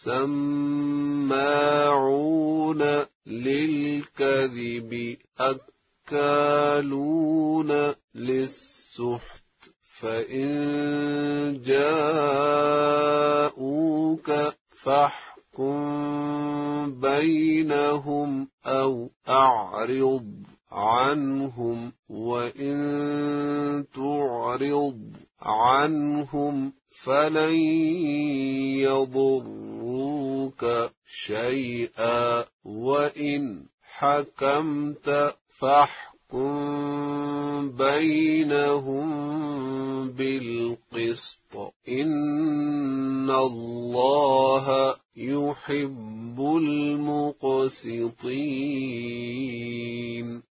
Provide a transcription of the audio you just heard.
سماعون للكذب أكالون للسحت فإن جاءوك فاحكم بينهم أو أعرض عنهم وإن تعرض عنهم فلن يضروك شيئا وإن حكمت فاحكم بينهم بالقسط إن الله يحب المقسطين.